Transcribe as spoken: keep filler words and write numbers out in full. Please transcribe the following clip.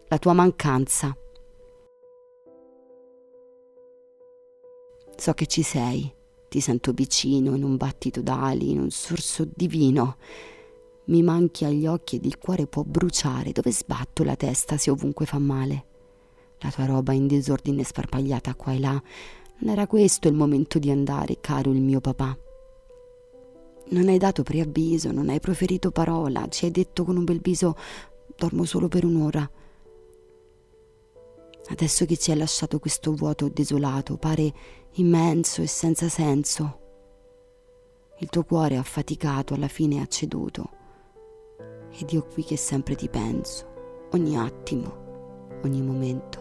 la tua mancanza. So che ci sei, ti sento vicino in un battito d'ali, in un sorso divino. Mi manchi agli occhi ed il cuore può bruciare. Dove sbatto la testa se ovunque fa male? La tua roba in disordine sparpagliata qua e là. Non era questo il momento di andare, caro il mio papà. Non hai dato preavviso, non hai proferito parola, ci hai detto con un bel viso: dormo solo per un'ora. Adesso che ci hai lasciato questo vuoto desolato, pare immenso e senza senso. Il tuo cuore affaticato alla fine ha ceduto. Ed io qui che sempre ti penso, ogni attimo, ogni momento.